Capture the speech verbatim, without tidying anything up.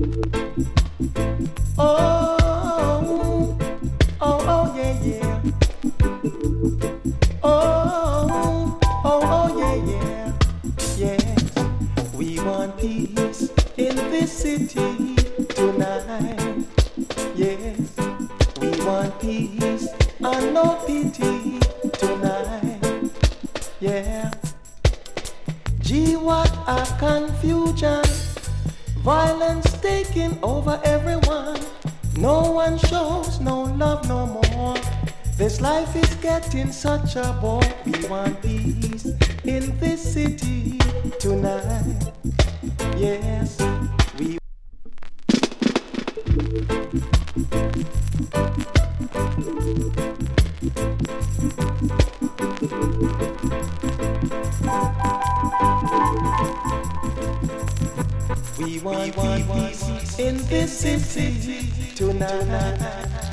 Oh, oh, oh, yeah, yeah. Oh, oh, oh, yeah, yeah. Yes, we want peace in this city tonight. Yes, we want peace and no pity tonight. Yeah. Gee, what a confusion. Violence taking over everyone. No one shows no love no more. This life is getting such a bore. We want peace in this city tonight. Yes, we We want, we want peace in this city tonight.